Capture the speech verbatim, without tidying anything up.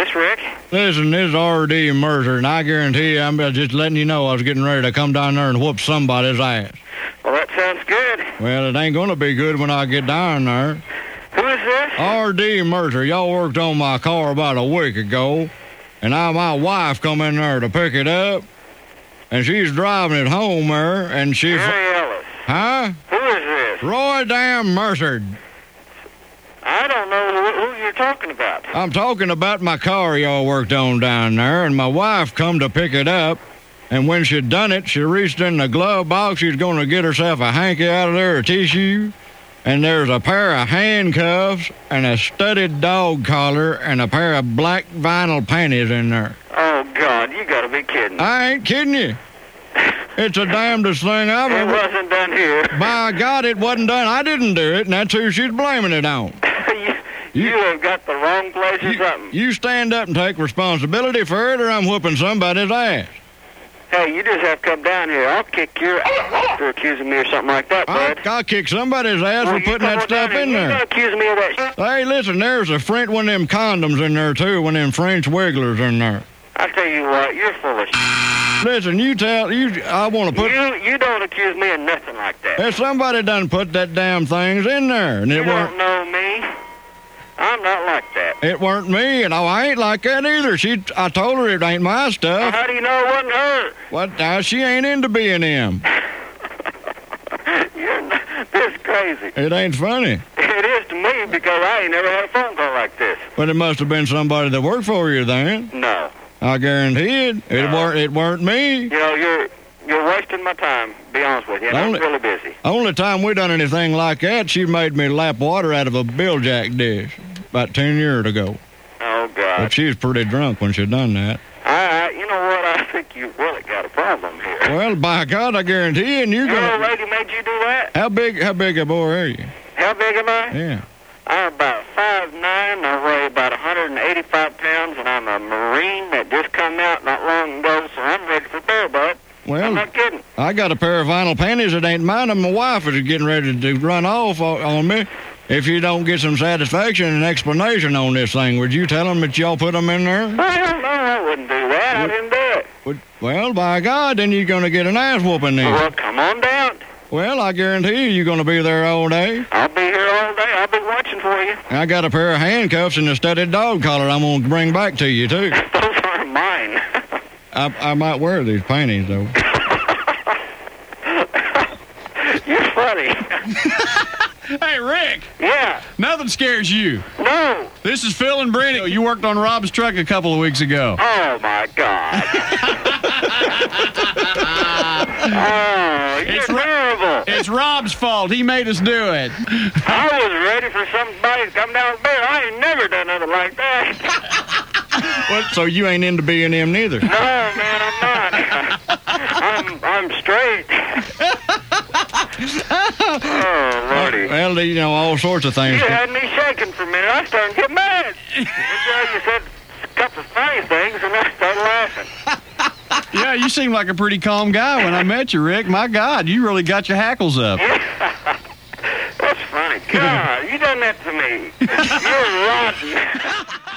Yes, Rick. Listen, this is R D Mercer, and I guarantee you, I'm just letting you know I was getting ready to come down there and whoop somebody's ass. Well, that sounds good. Well, it ain't gonna be good when I get down there. Who is this? R D Mercer, y'all worked on my car about a week ago, and I, my wife come in there to pick it up, and she's driving it home there, and she... Harry Ellis. Huh? Who is this? Roy Damn Mercer. I don't know who, who you're talking about. I'm talking about my car y'all worked on down there, and my wife come to pick it up, and when she'd done it, she reached in the glove box. She's going to get herself a hanky out of there, a tissue, and there's a pair of handcuffs and a studded dog collar and a pair of black vinyl panties in there. Oh, God, you gotta be kidding. I ain't kidding you. It's the damnedest thing I've It ever... wasn't done here. By God, it wasn't done. I didn't do it, and that's who she's blaming it on. you, you have got the wrong place or You, something. you stand up and take responsibility for it, or I'm whooping somebody's ass. Hey, you just have to come down here. I'll kick your ass for accusing me or something like that, I'll, bud. I'll kick somebody's ass Well, for you putting come that on stuff down in here. You're there. gonna accuse me of that shit. Hey, listen, there's a French one of them condoms in there, too, one of them French wigglers in there. I tell you what, you're full of shit. Listen, you tell... you. I want to put... You, you don't accuse me of nothing like that. If somebody done put that damn things in there, and it You weren't... don't know me. I'm not like that. It weren't me, and I ain't like that either. She, I told her it ain't my Well, stuff. how do you know it wasn't her? What? Now, she ain't into B and M. You're not, this crazy. It ain't funny. It is to me because I ain't never had a phone call like this. But it must have been somebody that worked for you then. No. I guarantee it. It No. weren't. It weren't me. You know, you're you're wasting my time, to be honest with you. And Only- I'm really busy. Only time we done anything like that, she made me lap water out of a Bill Jack dish about ten years ago. Oh, God. But she was pretty drunk when she done that. I, I, you know what? I think you really got a problem here. Well, by God, I guarantee you, and you're Your old gonna. lady made you do that? How big? How big a boy are you? How big am I? Yeah. I'm about five nine. I weigh about one hundred eighty-five pounds, and I'm a Marine that just come out not long ago, so I'm ready for bear, bud. I'm Well, not kidding. I got a pair of vinyl panties that ain't mine, and my wife is getting ready to run off o- on me. If you don't get some satisfaction and explanation on this thing, would you tell them that y'all put them in there? Well, no, I wouldn't do that. I didn't do it. Would- Well, by God, then you're going to get an ass whooping then. Well, come on down. Well, I guarantee you, you're going to be there all day. I'll be here all day. I'll be watching for you. I got a pair of handcuffs and a studded dog collar I'm going to bring back to you, too. Those aren't mine. I, I might wear these panties, though. You're funny. Hey, Rick, Yeah. nothing scares you. No. This is Phil and Brenny. You worked on Rob's truck a couple of weeks ago. Oh, my God. Oh, you're It's terrible. It's Rob's fault. He made us do it. I was ready for somebody to come down with beer. I ain't never done nothing like that. What? So you ain't into B and M neither? No, man, I'm not. I'm I'm straight. Oh, Lordy. Well, you know, all sorts of things. You had me shaking for a minute. I started to get mad. Until you said a couple of funny things, and I started laughing. Yeah, you seem like a pretty calm guy when I met you, Rick. My God, you really got your hackles up. That's funny. God, you done that to me. You're rotten.